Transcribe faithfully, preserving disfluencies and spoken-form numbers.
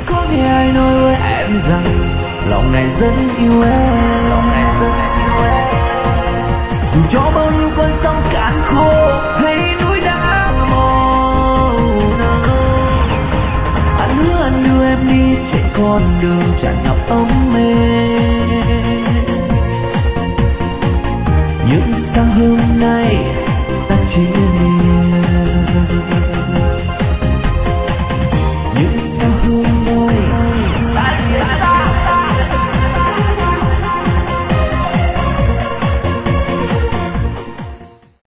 có nghe ai nói với em rằng lòng này rất yêu em, lòng này rất yêu em. Dù cho bao nhiêu con sông cạn khô hay núi đá màu nắng, anh hứa anh đưa em đi trên con đường tràn ngập ấm